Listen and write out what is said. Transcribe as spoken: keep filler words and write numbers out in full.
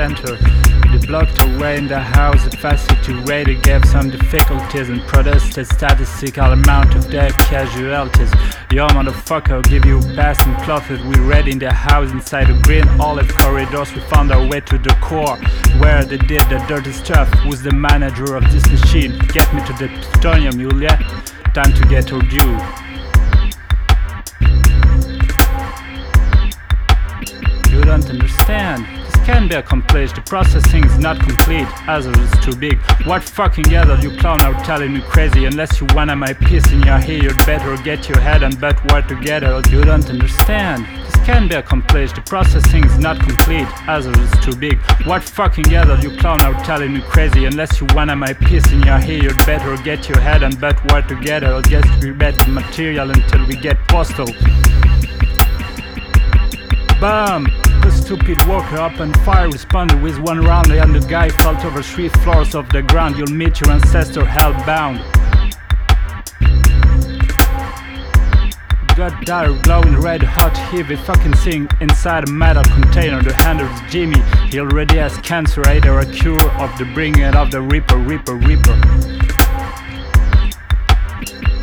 center. They blocked our way in the house. The facility rated gave some difficulties and protested statistical amount of death casualties. Yo motherfucker, I'll give you a pass and cloth that we read in the house inside the green olive corridors. We found our way to the core where they did the dirty stuff. Who's the manager of this machine? Get me to the plutonium, Yulia. Time to get our due. You don't understand. This can be accomplished. The processing is not complete, as it is too big. What fucking other you clown are telling me crazy? Unless you want my piece in your ear, you'd better get your head and butt word together. You don't understand. This can be accomplished. The processing is not complete, as it is too big. What fucking other you clown are telling me crazy? Unless you want my piece in your ear, you'd better get your head and butt word together. I'll just rebate the material until we get postal. Bam! The stupid walker up and fire responded with one round and the guy fell over three floors of the ground. You'll meet your ancestor hellbound. Got dire glowing red hot heavy fucking thing inside a metal container. The handle is Jimmy. He already has cancer, either a cure of the bringing of the Reaper, Reaper, Reaper.